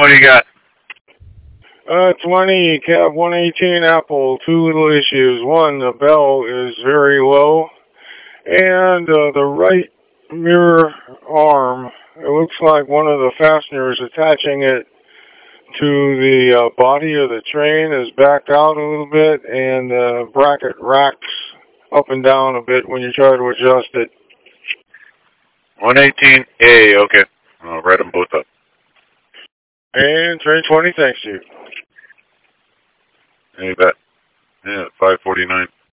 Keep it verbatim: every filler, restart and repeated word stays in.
what do you got? Uh, twenty, cab one eighteen Apple, two little issues. One, the bell is very low, and uh, the right mirror arm, it looks like one of the fasteners attaching it to the uh, body of the train is backed out a little bit, and the bracket racks up and down a bit when you try to adjust it. one eighteen A, okay. I'll write them both up. And train twenty, thanks you. You bet. Yeah, five forty-nine.